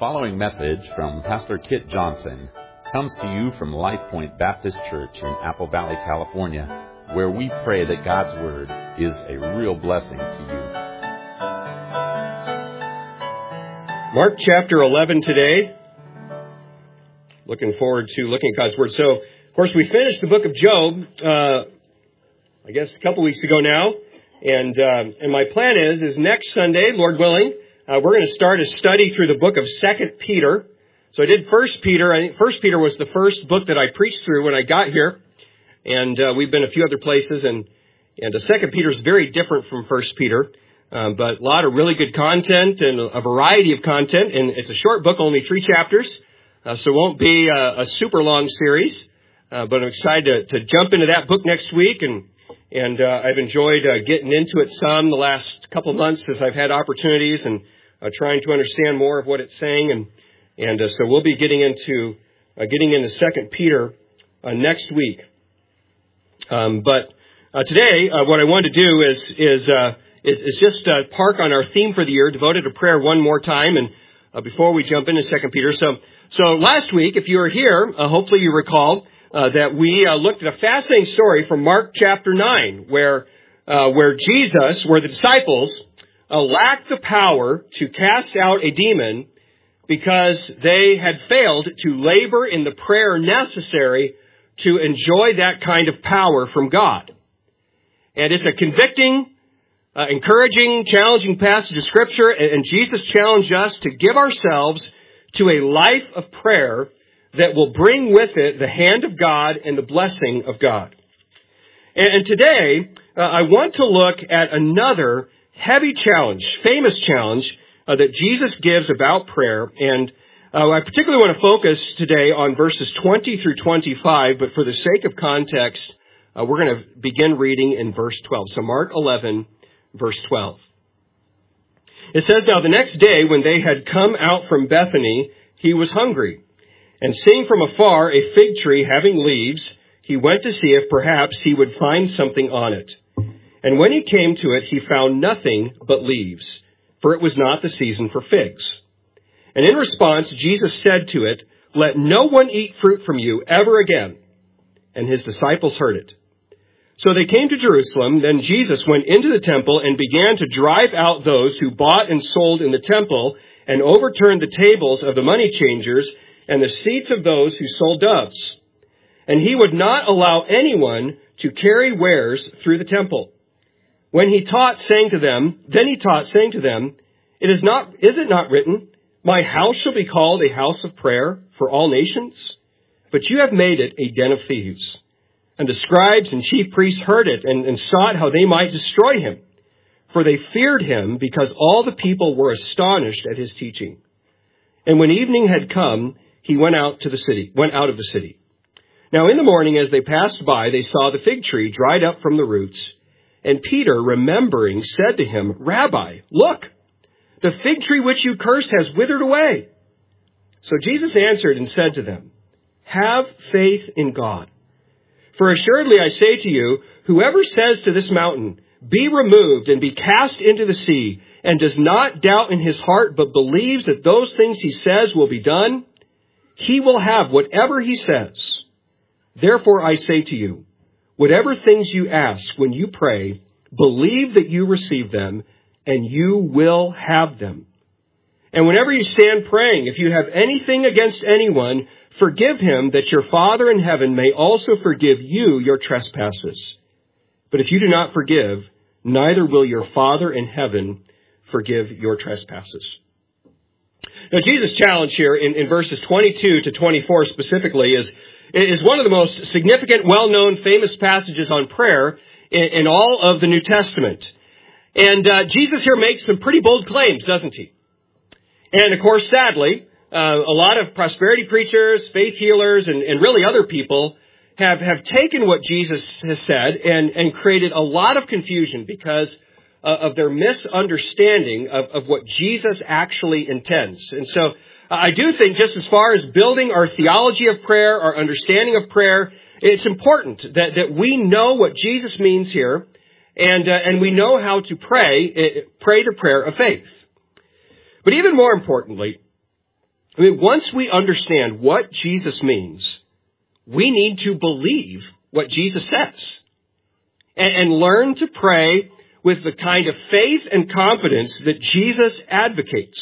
following message from Pastor Kit Johnson comes to you from Life Point Baptist Church in Apple Valley, California, where we pray that God's Word is a real blessing to you. Mark chapter 11 today. Looking forward to looking at God's Word. So, of course, we finished the book of Job, I guess a couple weeks ago now. And my plan is next Sunday, Lord willing, we're going to start a study through the book of 2 Peter. So I did 1 Peter. I think 1 Peter was the first book that I preached through when I got here. And we've been a few other places. And 2 Peter is very different from 1 Peter. But a lot of really good content and a variety of content. And it's a short book, only 3 chapters. So it won't be a super long series. But I'm excited to jump into that book next week. And I've enjoyed getting into it some the last couple of months as I've had opportunities and trying to understand more of what it's saying. And so we'll be getting into 2 Peter next week. But today, what I want to do is just park on our theme for the year, devoted to prayer one more time, and before we jump into 2 Peter. So last week, if you were here, hopefully you recall that we looked at a fascinating story from Mark chapter 9, where the disciples lacked the power to cast out a demon because they had failed to labor in the prayer necessary to enjoy that kind of power from God. And it's a convicting, encouraging, challenging passage of Scripture, and Jesus challenged us to give ourselves to a life of prayer that will bring with it the hand of God and the blessing of God. And today, I want to look at another heavy challenge, famous challenge, that Jesus gives about prayer. And I particularly want to focus today on verses 20 through 25, but for the sake of context, we're going to begin reading in verse 12. So Mark 11, verse 12. It says, "Now the next day when they had come out from Bethany, he was hungry. And seeing from afar a fig tree having leaves, he went to see if perhaps he would find something on it. And when he came to it, he found nothing but leaves, for it was not the season for figs. And in response, Jesus said to it, 'Let no one eat fruit from you ever again.' And his disciples heard it. So they came to Jerusalem. Then Jesus went into the temple and began to drive out those who bought and sold in the temple, and overturned the tables of the money changers and the seats of those who sold doves. And he would not allow anyone to carry wares through the temple. When he taught, saying to them, Is it not written, 'My house shall be called a house of prayer for all nations'? But you have made it a den of thieves." And the scribes and chief priests heard it and sought how they might destroy him. For they feared him, because all the people were astonished at his teaching. And when evening had come, he went out of the city. Now in the morning, as they passed by, they saw the fig tree dried up from the roots. And Peter, remembering, said to him, "Rabbi, look, the fig tree which you cursed has withered away." So Jesus answered and said to them, "Have faith in God. For assuredly I say to you, whoever says to this mountain, 'Be removed and be cast into the sea,' and does not doubt in his heart, but believes that those things he says will be done, he will have whatever he says. Therefore I say to you, whatever things you ask when you pray, believe that you receive them, and you will have them. And whenever you stand praying, if you have anything against anyone, forgive him, that your Father in heaven may also forgive you your trespasses. But if you do not forgive, neither will your Father in heaven forgive your trespasses." Now, Jesus' challenge here in verses 22 to 24 specifically is one of the most significant, well-known, famous passages on prayer in all of the New Testament. And Jesus here makes some pretty bold claims, doesn't he? And of course, sadly, a lot of prosperity preachers, faith healers, and really other people have taken what Jesus has said and created a lot of confusion because of their misunderstanding of what Jesus actually intends. And so I do think, just as far as building our theology of prayer, our understanding of prayer, it's important that we know what Jesus means here, and we know how to pray the prayer of faith. But even more importantly, I mean, once we understand what Jesus means, we need to believe what Jesus says and learn to pray with the kind of faith and confidence that Jesus advocates.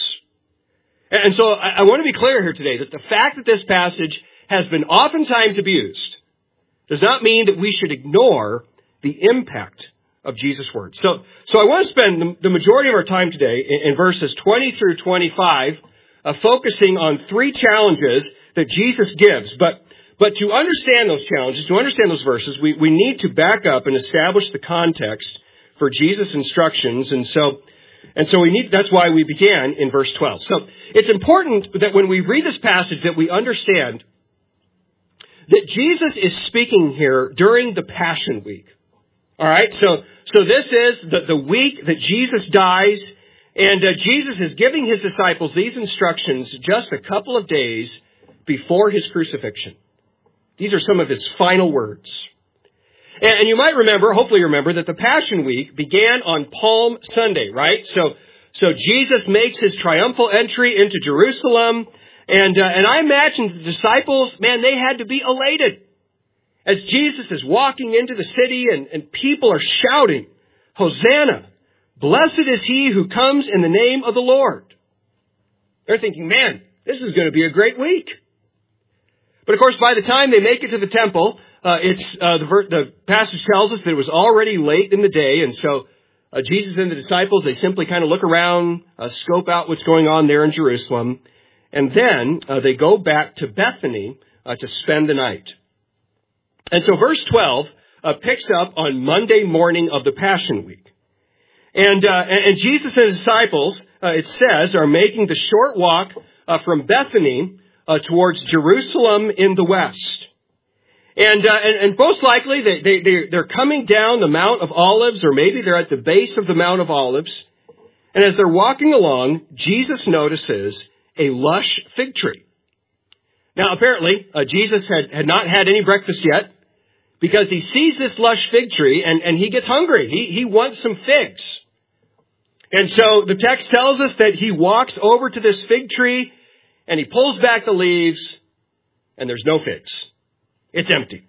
And so I want to be clear here today that the fact that this passage has been oftentimes abused does not mean that we should ignore the impact of Jesus' words. So I want to spend the majority of our time today in verses 20 through 25 focusing on three challenges that Jesus gives. But to understand those challenges, to understand those verses, we need to back up and establish the context for Jesus' instructions. And so that's why we began in verse 12. So it's important that when we read this passage that we understand that Jesus is speaking here during the Passion Week. All right, so this is the week that Jesus dies, and Jesus is giving his disciples these instructions just a couple of days before his crucifixion. These are some of his final words. And you might remember, hopefully remember, that the Passion Week began on Palm Sunday, right? So Jesus makes his triumphal entry into Jerusalem, and I imagine the disciples, man, they had to be elated as Jesus is walking into the city and people are shouting, Hosanna, blessed is he who comes in the name of the Lord. They're thinking, man, this is going to be a great week. But of course, by the time they make it to the temple, the passage tells us that it was already late in the day, and so Jesus and the disciples, they simply kind of look around, scope out what's going on there in Jerusalem, and then they go back to Bethany to spend the night. And so verse 12 picks up on Monday morning of the Passion Week. And Jesus and his disciples, it says, are making the short walk from Bethany towards Jerusalem in the west. And most likely they're coming down the Mount of Olives, or maybe they're at the base of the Mount of Olives. And as they're walking along, Jesus notices a lush fig tree. Now, apparently, Jesus had not had any breakfast yet, because he sees this lush fig tree and he gets hungry. He wants some figs. And so the text tells us that he walks over to this fig tree and he pulls back the leaves and there's no figs. It's empty.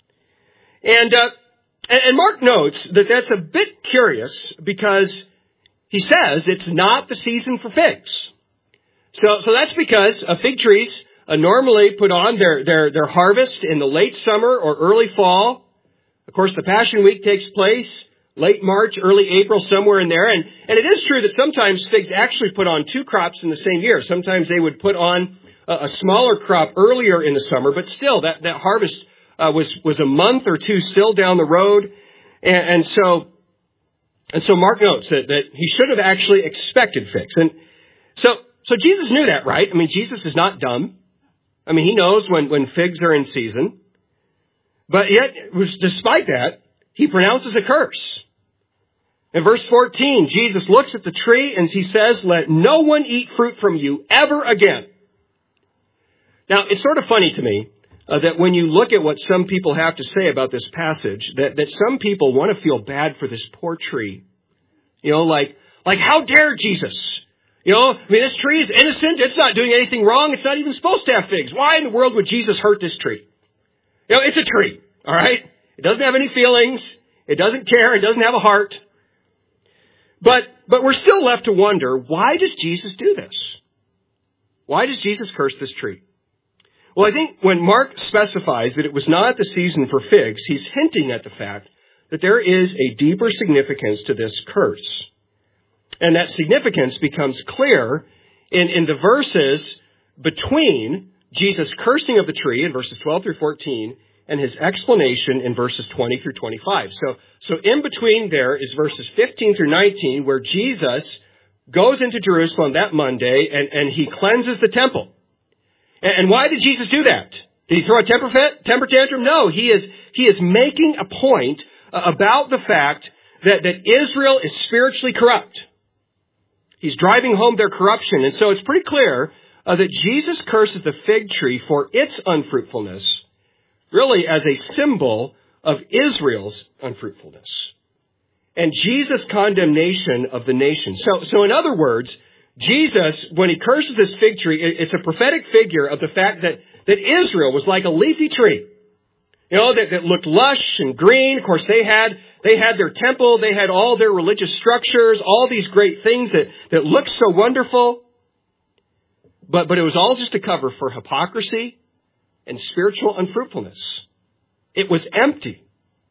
And Mark notes that that's a bit curious because he says it's not the season for figs. So that's because fig trees normally put on their harvest in the late summer or early fall. Of course, the Passion Week takes place late March, early April, somewhere in there. And it is true that sometimes figs actually put on two crops in the same year. Sometimes they would put on a smaller crop earlier in the summer, but still that harvest was a month or two still down the road. And so Mark notes that he should have actually expected figs. And so Jesus knew that, right? I mean, Jesus is not dumb. I mean, he knows when figs are in season. But yet, despite that, he pronounces a curse. In verse 14, Jesus looks at the tree and he says, let no one eat fruit from you ever again. Now, it's sort of funny to me that when you look at what some people have to say about this passage, that some people want to feel bad for this poor tree. You know, like how dare Jesus? You know, I mean, this tree is innocent. It's not doing anything wrong. It's not even supposed to have figs. Why in the world would Jesus hurt this tree? You know, it's a tree, all right? It doesn't have any feelings. It doesn't care. It doesn't have a heart. But we're still left to wonder, why does Jesus do this? Why does Jesus curse this tree? Well, I think when Mark specifies that it was not the season for figs, he's hinting at the fact that there is a deeper significance to this curse. And that significance becomes clear in the verses between Jesus' cursing of the tree in verses 12 through 14 and his explanation in verses 20 through 25. So in between there is verses 15 through 19 where Jesus goes into Jerusalem that Monday and he cleanses the temple. And why did Jesus do that? Did he throw a temper tantrum? No, he is making a point about the fact that Israel is spiritually corrupt. He's driving home their corruption. And so it's pretty clear that Jesus curses the fig tree for its unfruitfulness, really as a symbol of Israel's unfruitfulness and Jesus' condemnation of the nation. So in other words, Jesus, when he curses this fig tree, it's a prophetic figure of the fact that Israel was like a leafy tree. That looked lush and green. Of course, they had their temple, they had all their religious structures, all these great things that looked so wonderful. But it was all just a cover for hypocrisy and spiritual unfruitfulness. It was empty.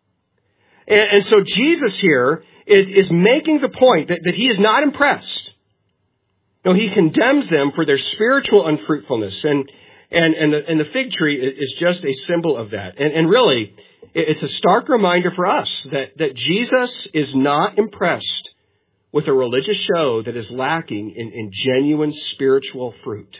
And so Jesus here is making the point that he is not impressed. No, he condemns them for their spiritual unfruitfulness. And the fig tree is just a symbol of that. And really, it's a stark reminder for us that Jesus is not impressed with a religious show that is lacking in genuine spiritual fruit.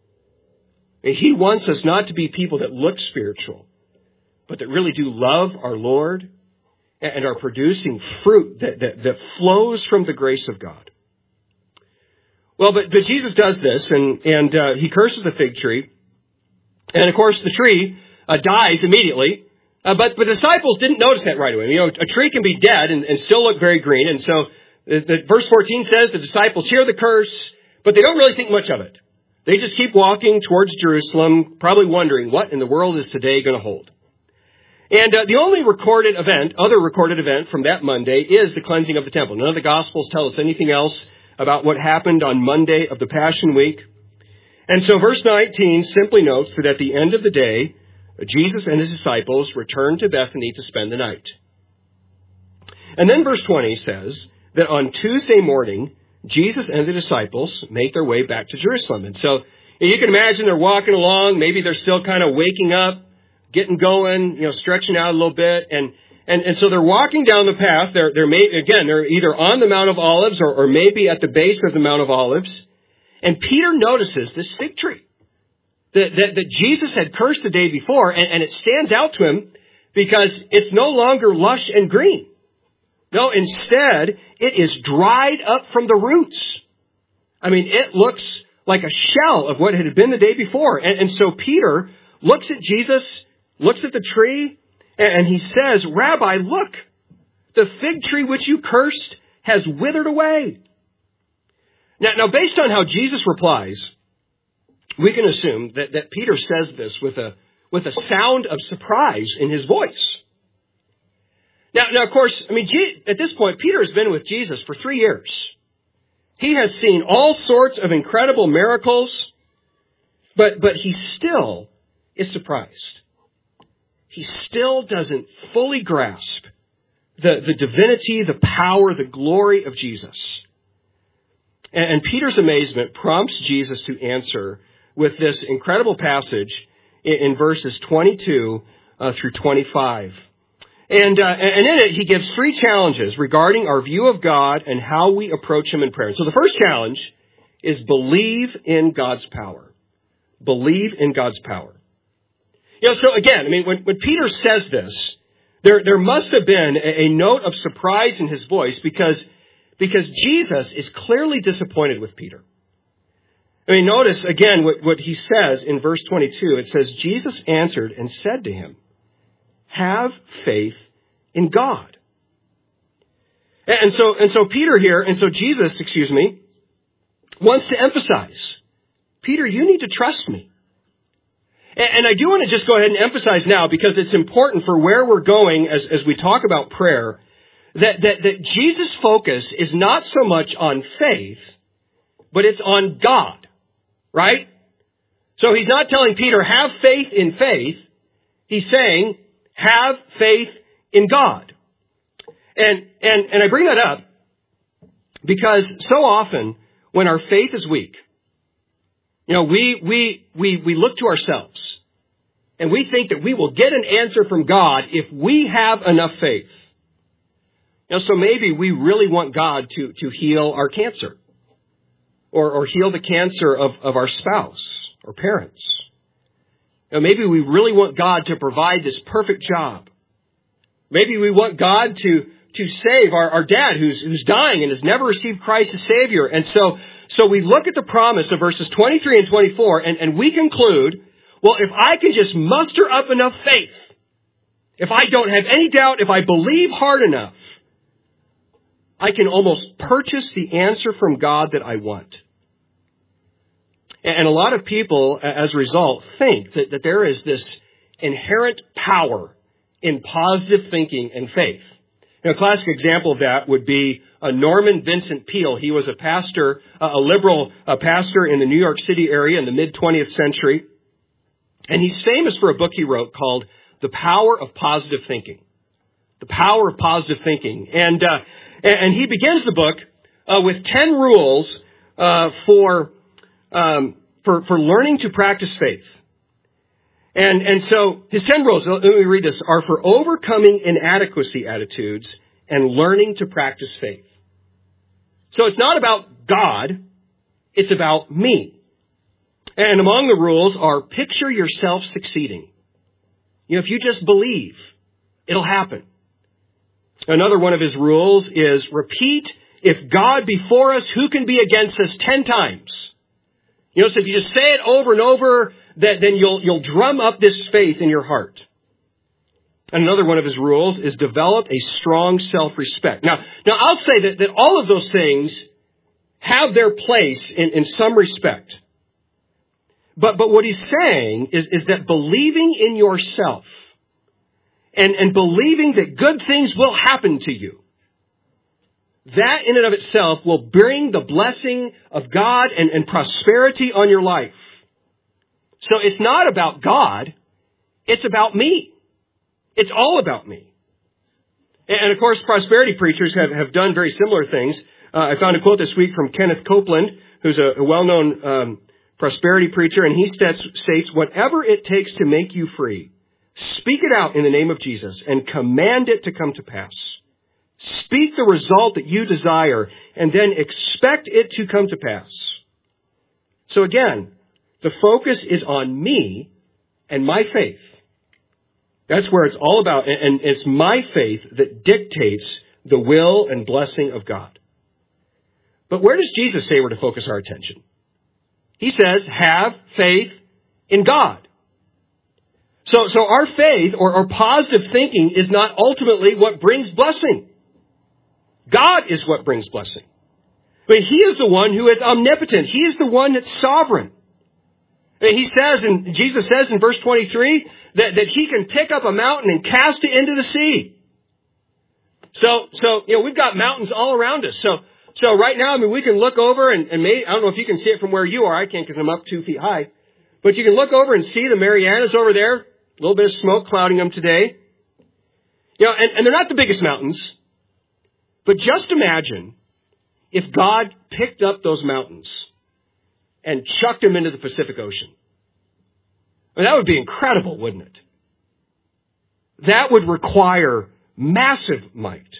He wants us not to be people that look spiritual, but that really do love our Lord and are producing fruit that flows from the grace of God. Well, but Jesus does this, and he curses the fig tree. And of course, the tree dies immediately. But the disciples didn't notice that right away. A tree can be dead and still look very green. And so verse 14 says the disciples hear the curse, but they don't really think much of it. They just keep walking towards Jerusalem, probably wondering, what in the world is today going to hold? And the only other recorded event from that Monday is the cleansing of the temple. None of the Gospels tell us anything else about what happened on Monday of the Passion Week. And so verse 19 simply notes that at the end of the day, Jesus and his disciples returned to Bethany to spend the night. And then verse 20 says that on Tuesday morning, Jesus and the disciples made their way back to Jerusalem. And so you can imagine they're walking along. Maybe they're still kind of waking up, getting going, stretching out a little bit. And so they're walking down the path. They're either on the Mount of Olives or maybe at the base of the Mount of Olives. And Peter notices this fig tree that Jesus had cursed the day before, and it stands out to him because it's no longer lush and green. No, instead, it is dried up from the roots. It looks like a shell of what it had been the day before. And so Peter looks at Jesus, looks at the tree, and he says, "Rabbi, look, the fig tree which you cursed has withered away." Now, based on how Jesus replies, we can assume that Peter says this with a sound of surprise in his voice. Now, of course, at this point, Peter has been with Jesus for 3 years. He has seen all sorts of incredible miracles, but he still is surprised. He still doesn't fully grasp the divinity, the power, the glory of Jesus. And Peter's amazement prompts Jesus to answer with this incredible passage in verses 22 through 25. And in it, he gives 3 challenges regarding our view of God and how we approach him in prayer. So the first challenge is believe in God's power. Believe in God's power. So again, when Peter says this, there must have been a note of surprise in his voice because Jesus is clearly disappointed with Peter. Notice again what he says in verse 22. It says, Jesus answered and said to him, "Have faith in God." And so Jesus, wants to emphasize, Peter, you need to trust me. And I do want to just go ahead and emphasize now, because it's important for where we're going as we talk about prayer, that Jesus' focus is not so much on faith, but it's on God, right? So he's not telling Peter, have faith in faith. He's saying, have faith in God. And I bring that up because so often when our faith is weak, we look to ourselves and we think that we will get an answer from God if we have enough faith. So maybe we really want God to heal our cancer or heal the cancer of our spouse or parents. Maybe we really want God to provide this perfect job. Maybe we want God to save our dad who's dying and has never received Christ as Savior. And so we look at the promise of verses 23 and 24 and we conclude, well, if I can just muster up enough faith, if I don't have any doubt, if I believe hard enough, I can almost purchase the answer from God that I want. And a lot of people, as a result, think that there is this inherent power in positive thinking and faith. A classic example of that would be Norman Vincent Peale. He was a pastor, a liberal pastor in the New York City area in the mid-20th century. And he's famous for a book he wrote called The Power of Positive Thinking. The Power of Positive Thinking. And he begins the book with 10 rules for learning to practice faith. And so his 10 rules, let me read this, are for overcoming inadequacy attitudes and learning to practice faith. So it's not about God, it's about me. And among the rules are picture yourself succeeding. If you just believe, it'll happen. Another one of his rules is repeat, if God be for us, who can be against us 10 times? So if you just say it over and over, then you'll drum up this faith in your heart. And another one of his rules is develop a strong self-respect. Now I'll say that all of those things have their place in some respect. But what he's saying is that believing in yourself and believing that good things will happen to you, that in and of itself will bring the blessing of God and prosperity on your life. So it's not about God, it's about me. It's all about me. And of course, prosperity preachers have done very similar things. I found a quote this week from Kenneth Copeland, who's a well-known prosperity preacher, and he states, whatever it takes to make you free, speak it out in the name of Jesus and command it to come to pass. Speak the result that you desire and then expect it to come to pass. So again, the focus is on me and my faith. That's where it's all about. And it's my faith that dictates the will and blessing of God. But where does Jesus say we're to focus our attention? He says, have faith in God. So our faith or positive thinking is not ultimately what brings blessing. God is what brings blessing. I mean, He is the one who is omnipotent. He is the one that's sovereign. And Jesus says in verse 23 that He can pick up a mountain and cast it into the sea. So we've got mountains all around us. So right now, we can look over and maybe, I don't know if you can see it from where you are. I can't because I'm up 2 feet high. But you can look over and see the Marianas over there. A little bit of smoke clouding them today. And they're not the biggest mountains. But just imagine if God picked up those mountains and chucked them into the Pacific Ocean. That would be incredible, wouldn't it? That would require massive might.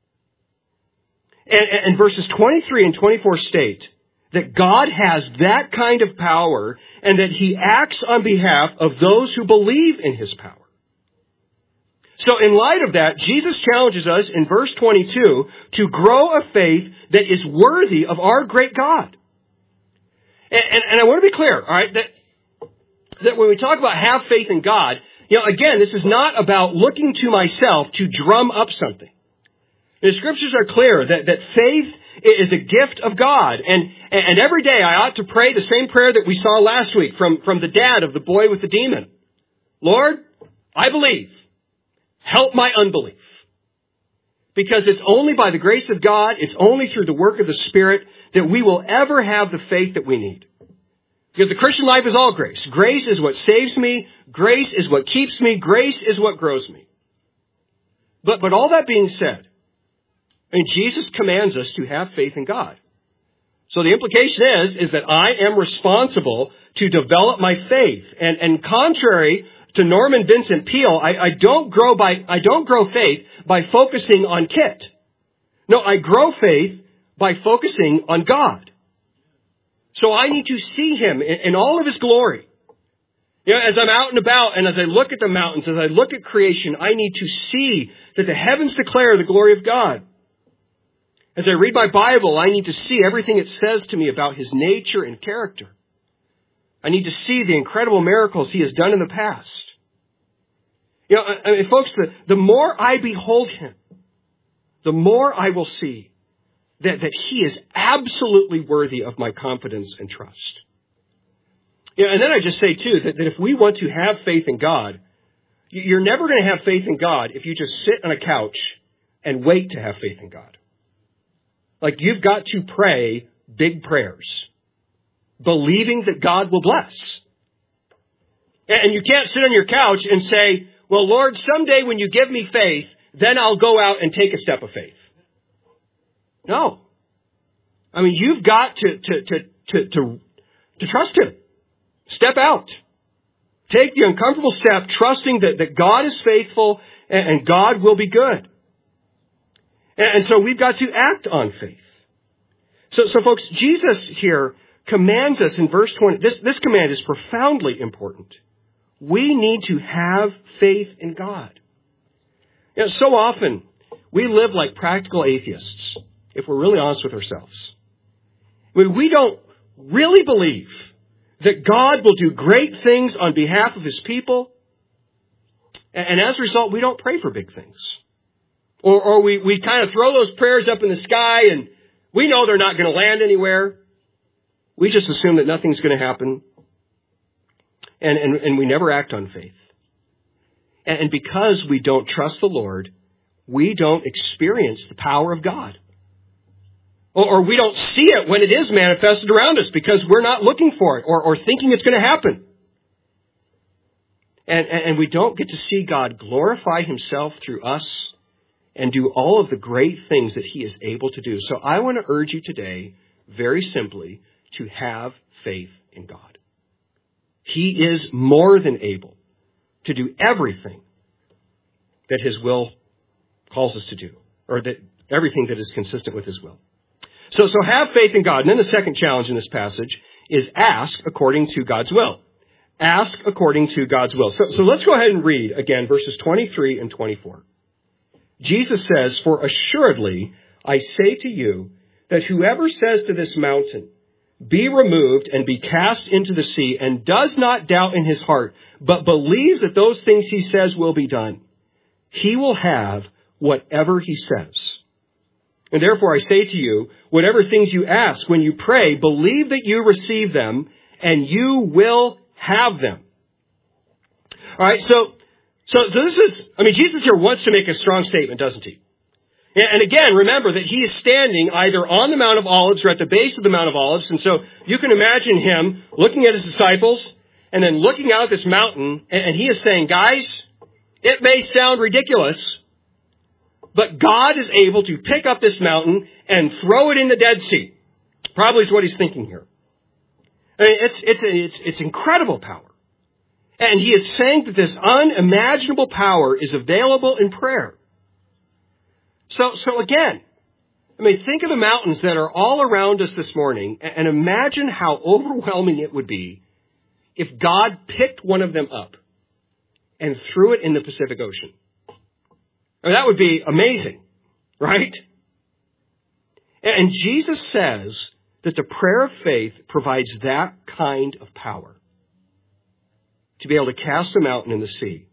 And verses 23 and 24 state that God has that kind of power and that He acts on behalf of those who believe in His power. So in light of that, Jesus challenges us in verse 22 to grow a faith that is worthy of our great God. And I want to be clear, all right, that when we talk about have faith in God, again, this is not about looking to myself to drum up something. The Scriptures are clear that faith is a gift of God. And every day I ought to pray the same prayer that we saw last week from the dad of the boy with the demon. Lord, I believe. Help my unbelief. Because it's only by the grace of God, it's only through the work of the Spirit that we will ever have the faith that we need. Because the Christian life is all grace. Grace is what saves me. Grace is what keeps me. Grace is what grows me. But all that being said, Jesus commands us to have faith in God. So the implication is that I am responsible to develop my faith. And contrary to Norman Vincent Peale, I don't grow faith by focusing on Kit. No, I grow faith by focusing on God. So I need to see Him in all of His glory. As I'm out and about and as I look at the mountains, as I look at creation, I need to see that the heavens declare the glory of God. As I read my Bible, I need to see everything it says to me about His nature and character. I need to see the incredible miracles He has done in the past. Folks, the more I behold Him, the more I will see that He is absolutely worthy of my confidence and trust. Yeah, and then I just say, too, that if we want to have faith in God, you're never going to have faith in God if you just sit on a couch and wait to have faith in God. Like, you've got to pray big prayers, believing that God will bless. And you can't sit on your couch and say, well, Lord, someday when you give me faith, then I'll go out and take a step of faith. No. I mean, you've got to trust Him. Step out. Take the uncomfortable step, trusting that God is faithful and God will be good. And so we've got to act on faith. So folks, Jesus here commands us in verse 20. This command is profoundly important. We need to have faith in God. You know, so often we live like practical atheists, if we're really honest with ourselves. I mean, we don't really believe that God will do great things on behalf of His people. And as a result, we don't pray for big things. Or we kind of throw those prayers up in the sky and we know they're not going to land anywhere. We just assume that nothing's going to happen. And we never act on faith. And because we don't trust the Lord, we don't experience the power of God. Or we don't see it when it is manifested around us because we're not looking for it or thinking it's going to happen. And we don't get to see God glorify Himself through us and do all of the great things that He is able to do. So I want to urge you today, very simply, to have faith in God. He is more than able to do everything that His will calls us to do, or that everything that is consistent with His will. So have faith in God. And then the second challenge in this passage is ask according to God's will. Ask according to God's will. So let's go ahead and read again verses 23 and 24. Jesus says, "For assuredly I say to you that whoever says to this mountain, 'Be removed and be cast into the sea,' and does not doubt in his heart, but believes that those things he says will be done, he will have whatever he says. And therefore I say to you, whatever things you ask when you pray, believe that you receive them, and you will have them." All right, so this is, Jesus here wants to make a strong statement, doesn't he? And again, remember that he is standing either on the Mount of Olives or at the base of the Mount of Olives. And so you can imagine him looking at his disciples and then looking out at this mountain. And he is saying, guys, it may sound ridiculous, but God is able to pick up this mountain and throw it in the Dead Sea. Probably is what he's thinking here. I mean, it's incredible power. And he is saying that this unimaginable power is available in prayer. So again, think of the mountains that are all around us this morning and imagine how overwhelming it would be if God picked one of them up and threw it in the Pacific Ocean. That would be amazing, right? And Jesus says that the prayer of faith provides that kind of power to be able to cast a mountain in the sea.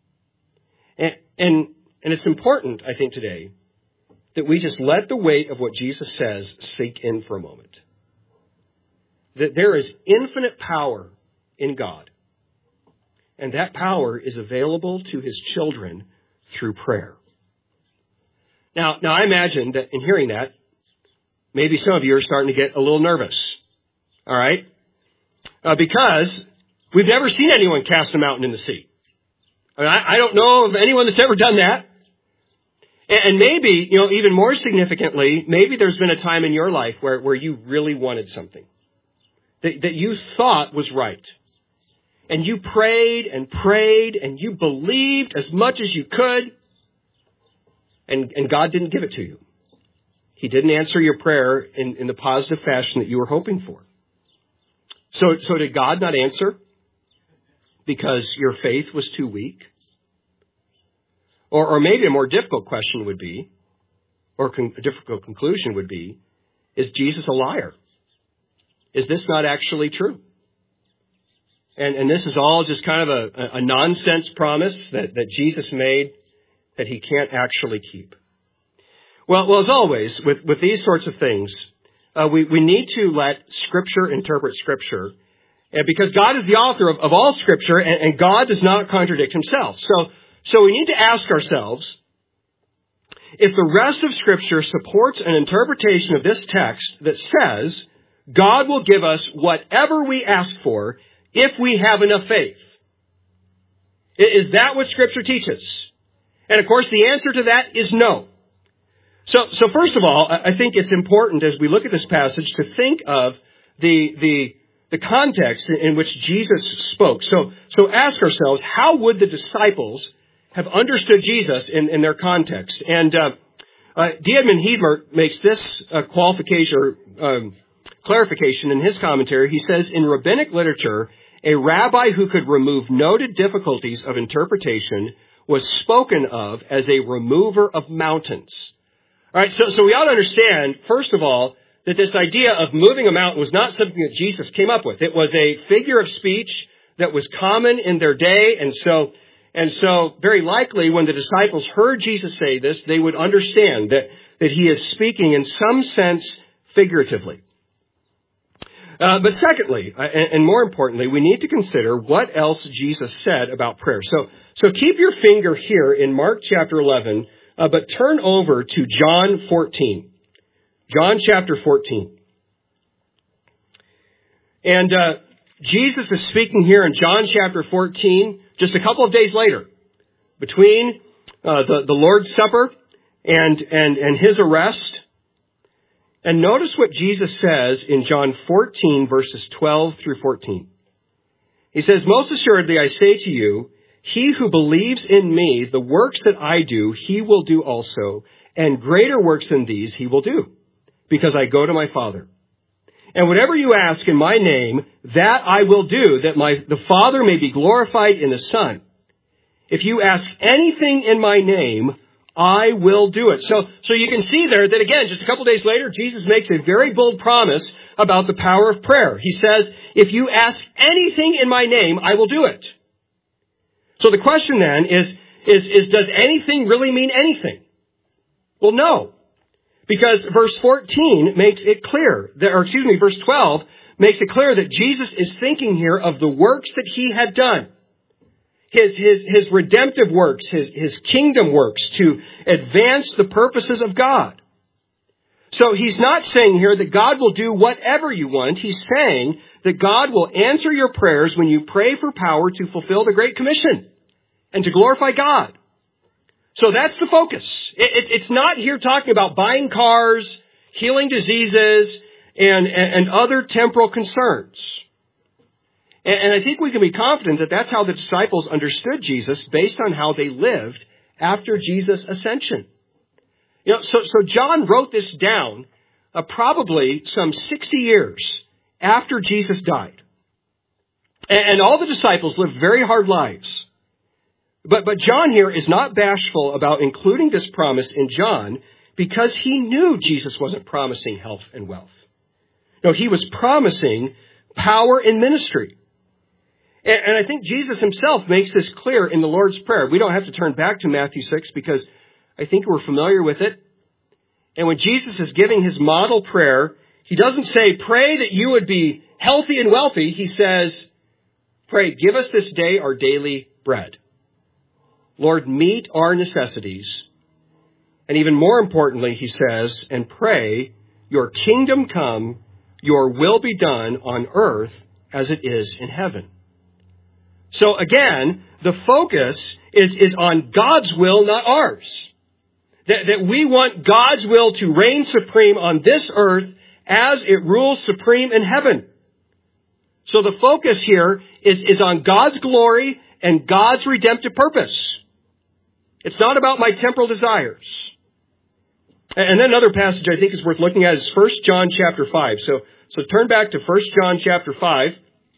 And it's important, I think, today that we just let the weight of what Jesus says sink in for a moment. That there is infinite power in God. And that power is available to His children through prayer. Now I imagine that in hearing that, maybe some of you are starting to get a little nervous. All right? Because we've never seen anyone cast a mountain in the sea. I don't know of anyone that's ever done that. And maybe, even more significantly, maybe there's been a time in your life where you really wanted something that you thought was right. And you prayed and prayed and you believed as much as you could. And God didn't give it to you. He didn't answer your prayer in the positive fashion that you were hoping for. So did God not answer because your faith was too weak? Or maybe a more difficult question would be, or a difficult conclusion would be, is Jesus a liar? Is this not actually true? And this is all just kind of a nonsense promise that Jesus made that He can't actually keep. Well, as always, with these sorts of things, we need to let Scripture interpret Scripture. And because God is the author of all Scripture, and God does not contradict himself. So we need to ask ourselves, if the rest of Scripture supports an interpretation of this text that says God will give us whatever we ask for if we have enough faith. Is that what Scripture teaches? And of course, the answer to that is no. So first of all, I think it's important as we look at this passage to think of the context in which Jesus spoke. So ask ourselves, how would the disciples have understood Jesus in their context? And D. Edmond Heidler makes this qualification or clarification in his commentary. He says, in rabbinic literature, a rabbi who could remove noted difficulties of interpretation was spoken of as a remover of mountains. All right, so we ought to understand, first of all, that this idea of moving a mountain was not something that Jesus came up with. It was a figure of speech that was common in their day, and so very likely when the disciples heard Jesus say this, they would understand that he is speaking in some sense figuratively. But secondly, and more importantly, we need to consider what else Jesus said about prayer. So keep your finger here in Mark chapter 11, but turn over to John 14. John chapter 14. And Jesus is speaking here in John chapter 14 just a couple of days later, between the Lord's Supper and his arrest. And notice what Jesus says in John 14, verses 12 through 14. He says, most assuredly I say to you, he who believes in me, the works that I do, he will do also, and greater works than these he will do, because I go to my Father. And whatever you ask in my name, that I will do, that the Father may be glorified in the Son. If you ask anything in my name, I will do it. So you can see there that again, just a couple days later, Jesus makes a very bold promise about the power of prayer. He says, if you ask anything in my name, I will do it. So the question then is does anything really mean anything? Well, no. Because verse 14 makes it clear, verse 12 makes it clear that Jesus is thinking here of the works that he had done. His redemptive works, his kingdom works to advance the purposes of God. So he's not saying here that God will do whatever you want. He's saying that God will answer your prayers when you pray for power to fulfill the Great Commission and to glorify God. So that's the focus. It's not here talking about buying cars, healing diseases, and other temporal concerns. And I think we can be confident that that's how the disciples understood Jesus based on how they lived after Jesus' ascension. So John wrote this down probably some 60 years after Jesus died. And all the disciples lived very hard lives. But John here is not bashful about including this promise in John because he knew Jesus wasn't promising health and wealth. No, he was promising power in ministry. And I think Jesus himself makes this clear in the Lord's Prayer. We don't have to turn back to Matthew 6 because I think we're familiar with it. And when Jesus is giving his model prayer, he doesn't say, pray that you would be healthy and wealthy. He says, pray, give us this day our daily bread. Lord, meet our necessities. And even more importantly, he says, and pray, your kingdom come, your will be done on earth as it is in heaven. So again, the focus is on God's will, not ours. That we want God's will to reign supreme on this earth as it rules supreme in heaven. So the focus here is on God's glory and God's redemptive purpose. It's not about my temporal desires. And then another passage I think is worth looking at is 1 John chapter 5. So turn back to 1 John chapter 5.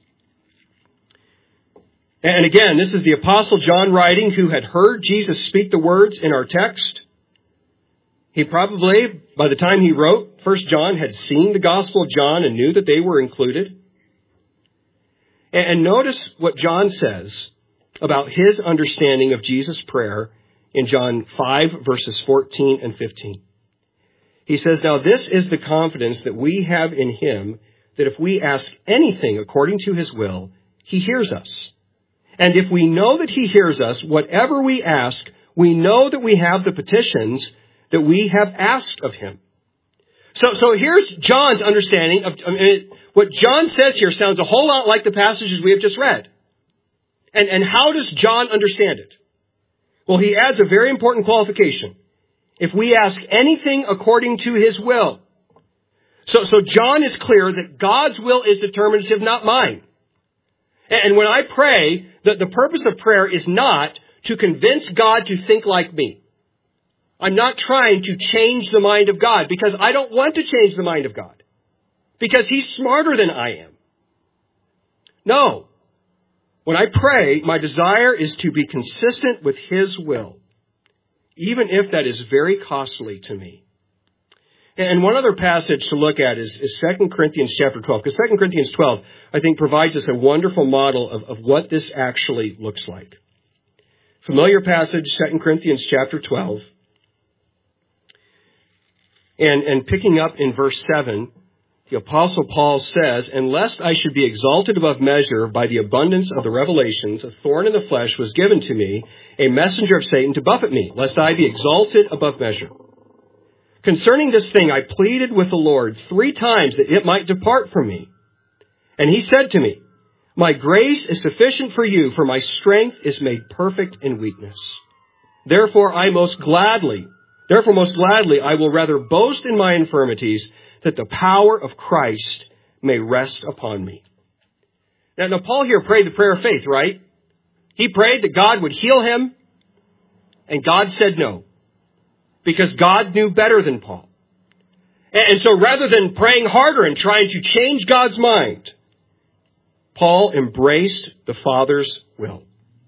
And again, this is the Apostle John writing, who had heard Jesus speak the words in our text. He probably, by the time he wrote 1 John, had seen the Gospel of John and knew that they were included. And notice what John says about his understanding of Jesus' prayer in John 5, verses 14 and 15. He says, now this is the confidence that we have in him, that if we ask anything according to his will, he hears us. And if we know that he hears us, whatever we ask, we know that we have the petitions that we have asked of him. So here's John's understanding of what John says here sounds a whole lot like the passages we have just read. And how does John understand it? Well, he adds a very important qualification. If we ask anything according to his will. So John is clear that God's will is determinative, not mine. And when I pray, the purpose of prayer is not to convince God to think like me. I'm not trying to change the mind of God because I don't want to change the mind of God. Because he's smarter than I am. No. When I pray, my desire is to be consistent with his will, even if that is very costly to me. And one other passage to look at is 2 Corinthians chapter 12, because 2 Corinthians 12, I think, provides us a wonderful model of what this actually looks like. Familiar passage, 2 Corinthians chapter 12. And picking up in verse 7, the Apostle Paul says, "And lest I should be exalted above measure by the abundance of the revelations, a thorn in the flesh was given to me, a messenger of Satan to buffet me, lest I be exalted above measure. Concerning this thing, I pleaded with the Lord 3 times that it might depart from me. And he said to me, my grace is sufficient for you, for my strength is made perfect in weakness. Therefore, most gladly, I will rather boast in my infirmities, that the power of Christ may rest upon me." Now, Paul here prayed the prayer of faith, right? He prayed that God would heal him, and God said no, because God knew better than Paul. And so rather than praying harder and trying to change God's mind, Paul embraced the Father's will.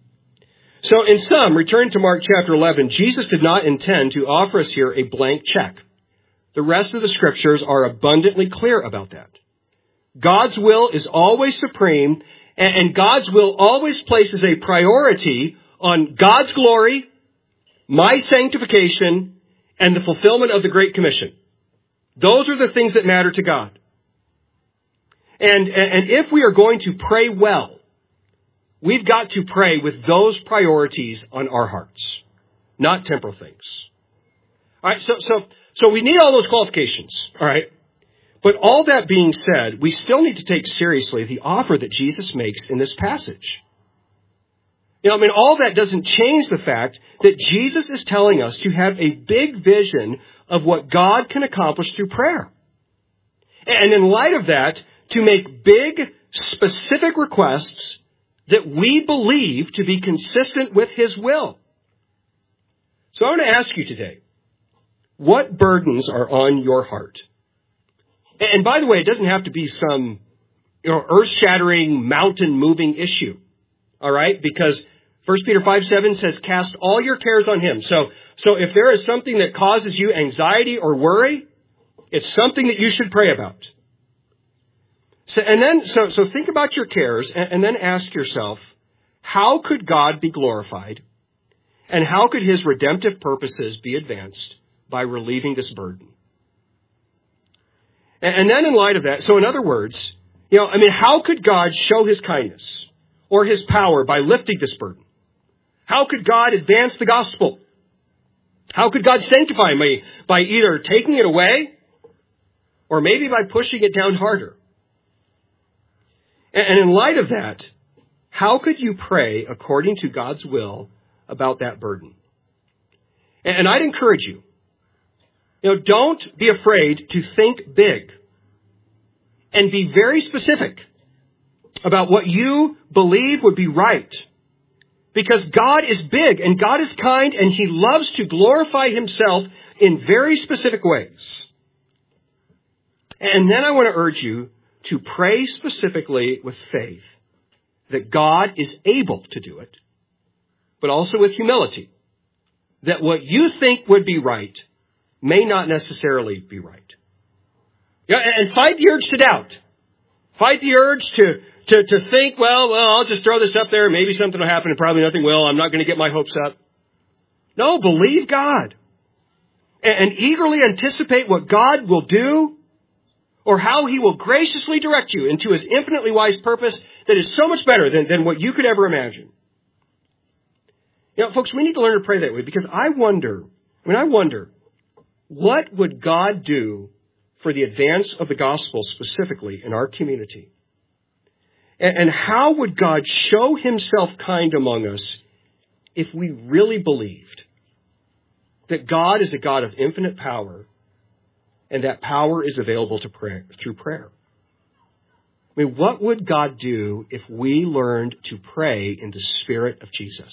So in sum, return to Mark chapter 11, Jesus did not intend to offer us here a blank check. The rest of the scriptures are abundantly clear about that. God's will is always supreme, and God's will always places a priority on God's glory, my sanctification, and the fulfillment of the Great Commission. Those are the things that matter to God. And if we are going to pray well, we've got to pray with those priorities on our hearts, not temporal things. All right, so we need all those qualifications, all right? But all that being said, we still need to take seriously the offer that Jesus makes in this passage. All that doesn't change the fact that Jesus is telling us to have a big vision of what God can accomplish through prayer. And in light of that, to make big, specific requests that we believe to be consistent with his will. So I want to ask you today, what burdens are on your heart? And by the way, it doesn't have to be some earth-shattering, mountain-moving issue. All right? Because 1 Peter 5:7 says, cast all your cares on him. So if there is something that causes you anxiety or worry, it's something that you should pray about. So think about your cares and then ask yourself, how could God be glorified? And how could his redemptive purposes be advanced by relieving this burden? And then in light of that, so in other words, how could God show his kindness or his power by lifting this burden? How could God advance the gospel? How could God sanctify me by either taking it away or maybe by pushing it down harder? And in light of that, how could you pray according to God's will about that burden? And I'd encourage you, don't be afraid to think big and be very specific about what you believe would be right. Because God is big and God is kind and he loves to glorify himself in very specific ways. And then I want to urge you to pray specifically with faith that God is able to do it, but also with humility, that what you think would be right may not necessarily be right. And fight the urge to doubt. Fight the urge to think, well, I'll just throw this up there. Maybe something will happen and probably nothing will. I'm not going to get my hopes up. No, believe God. And eagerly anticipate what God will do. or how He will graciously direct you into His infinitely wise purpose that is so much better than what you could ever imagine. You know, folks, we need to learn to pray that way because I wonder, what would God do for the advance of the gospel specifically in our community? And how would God show Himself kind among us if we really believed that God is a God of infinite power and that power is available to prayer, through prayer? I mean, what would God do if we learned to pray in the Spirit of Jesus?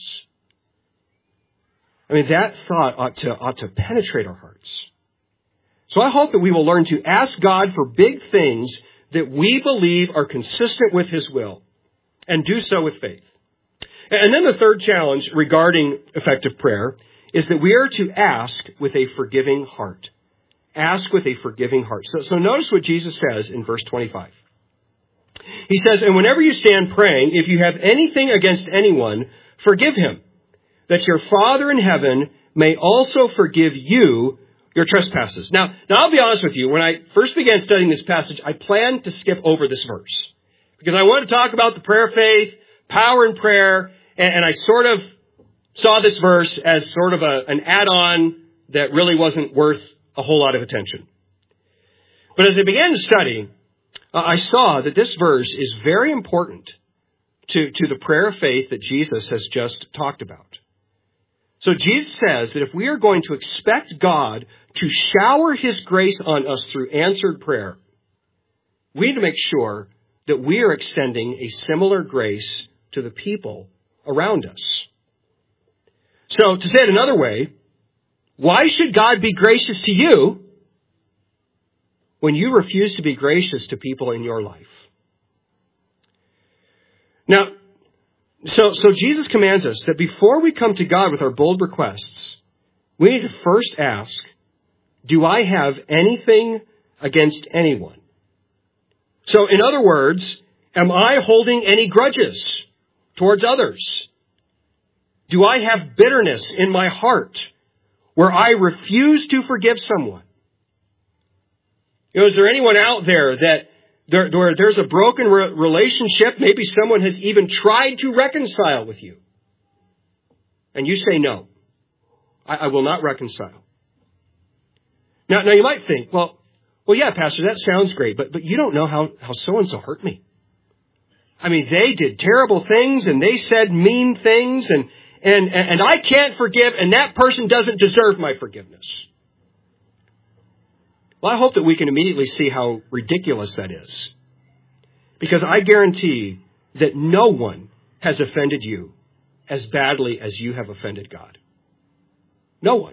I mean, that thought ought to penetrate our hearts. So I hope that we will learn to ask God for big things that we believe are consistent with His will and do so with faith. And then the third challenge regarding effective prayer is that we are to ask with a forgiving heart. Ask with a forgiving heart. So notice what Jesus says in verse 25. He says, "And whenever you stand praying, if you have anything against anyone, forgive him, that your Father in heaven may also forgive you your trespasses." Now I'll be honest with you. When I first began studying this passage, I planned to skip over this verse because I wanted to talk about the prayer of faith, power in prayer, and I sort of saw this verse as sort of an add-on that really wasn't worth a whole lot of attention. But as I began to study, I saw that this verse is very important to the prayer of faith that Jesus has just talked about. So Jesus says that if we are going to expect God to shower His grace on us through answered prayer, we need to make sure that we are extending a similar grace to the people around us. So to say it another way, why should God be gracious to you when you refuse to be gracious to people in your life? Now, so Jesus commands us that before we come to God with our bold requests, we need to first ask, do I have anything against anyone? So in other words, am I holding any grudges towards others? Do I have bitterness in my heart where I refuse to forgive someone? You know, is there anyone out there that where there's a broken relationship, maybe someone has even tried to reconcile with you, and you say, no, I will not reconcile? Now you might think, well, yeah, Pastor, that sounds great, but you don't know how so-and-so hurt me. I mean, they did terrible things, and they said mean things, and I can't forgive, and that person doesn't deserve my forgiveness. Well, I hope that we can immediately see how ridiculous that is. Because I guarantee that no one has offended you as badly as you have offended God. No one.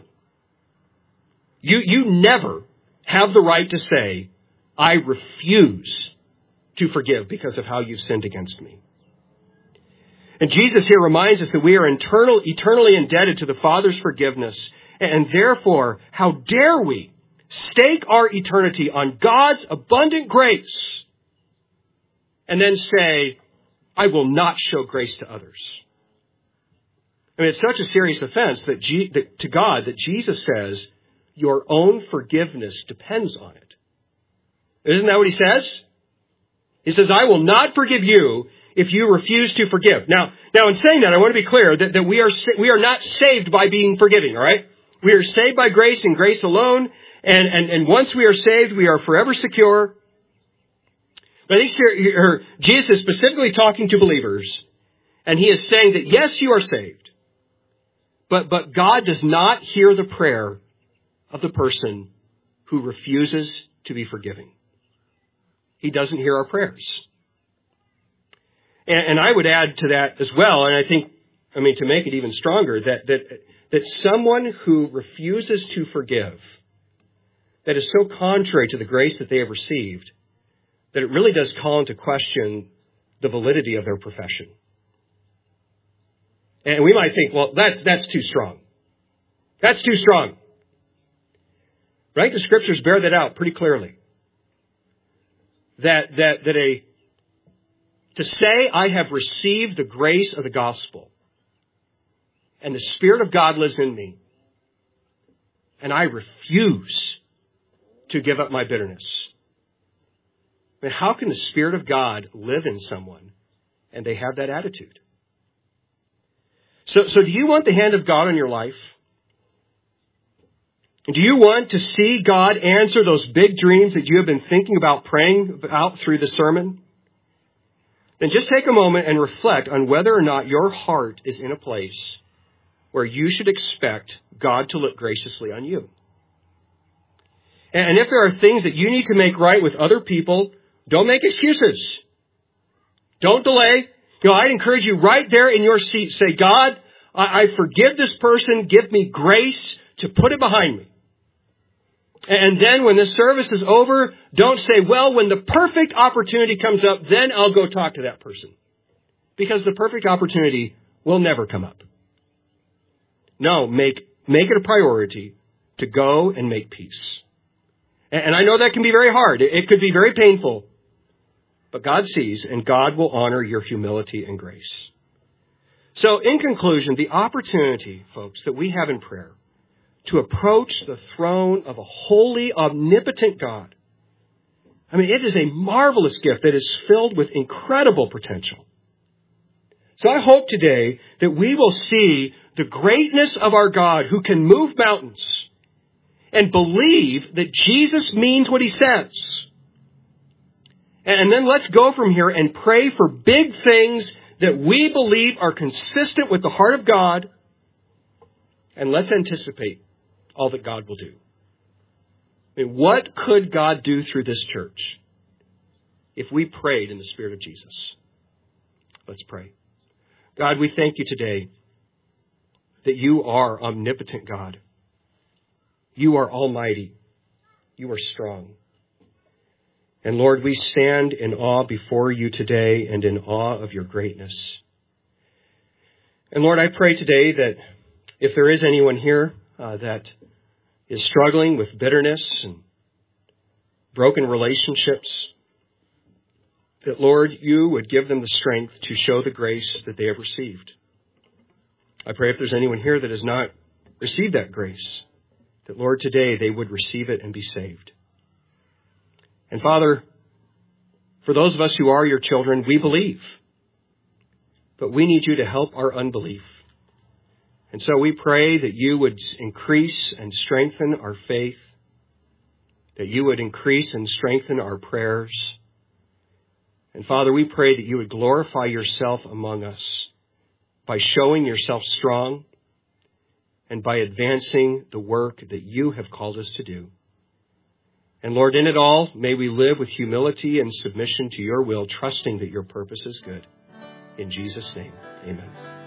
You never have the right to say, I refuse to forgive because of how you've sinned against me. And Jesus here reminds us that we are eternally indebted to the Father's forgiveness. And therefore, how dare we stake our eternity on God's abundant grace and then say, I will not show grace to others. I mean, it's such a serious offense to God that Jesus says, your own forgiveness depends on it. Isn't that what He says? He says, I will not forgive you if you refuse to forgive. Now in saying that, I want to be clear that we are not saved by being forgiving, all right? We are saved by grace and grace alone. And once we are saved, we are forever secure. But I think here, Jesus is specifically talking to believers. And He is saying that, yes, you are saved. But God does not hear the prayer of the person who refuses to be forgiving. He doesn't hear our prayers. And I would add to that as well, and to make it even stronger, that someone who refuses to forgive, that is so contrary to the grace that they have received, that it really does call into question the validity of their profession. And we might think, well, that's too strong. That's too strong. Right? The Scriptures bear that out pretty clearly. To say I have received the grace of the gospel and the Spirit of God lives in me, and I refuse to give up my bitterness. I mean, how can the Spirit of God live in someone and they have that attitude? So do you want the hand of God on your life? Do you want to see God answer those big dreams that you have been thinking about praying about through the sermon? Then just take a moment and reflect on whether or not your heart is in a place where you should expect God to look graciously on you. And if there are things that you need to make right with other people, don't make excuses. Don't delay. I'd encourage you right there in your seat, say, God, I forgive this person. Give me grace to put it behind me. And then when the service is over, don't say, well, when the perfect opportunity comes up, then I'll go talk to that person. Because the perfect opportunity will never come up. No, make it a priority to go and make peace. And I know that can be very hard. It could be very painful. But God sees, and God will honor your humility and grace. So in conclusion, the opportunity, folks, that we have in prayer to approach the throne of a holy, omnipotent God. I mean, it is a marvelous gift that is filled with incredible potential. So I hope today that we will see the greatness of our God who can move mountains and believe that Jesus means what he says. And then let's go from here and pray for big things that we believe are consistent with the heart of God. And let's anticipate all that God will do. I mean, what could God do through this church if we prayed in the Spirit of Jesus? Let's pray. God, we thank you today that you are omnipotent God. You are almighty. You are strong. And Lord, we stand in awe before you today and in awe of your greatness. And Lord, I pray today that if there is anyone here that is struggling with bitterness and broken relationships, that, Lord, you would give them the strength to show the grace that they have received. I pray if there's anyone here that has not received that grace, that, Lord, today they would receive it and be saved. And Father, for those of us who are your children, we believe, but we need you to help our unbelief. And so we pray that you would increase and strengthen our faith, that you would increase and strengthen our prayers. And Father, we pray that you would glorify yourself among us by showing yourself strong and by advancing the work that you have called us to do. And Lord, in it all, may we live with humility and submission to your will, trusting that your purpose is good. In Jesus' name, amen.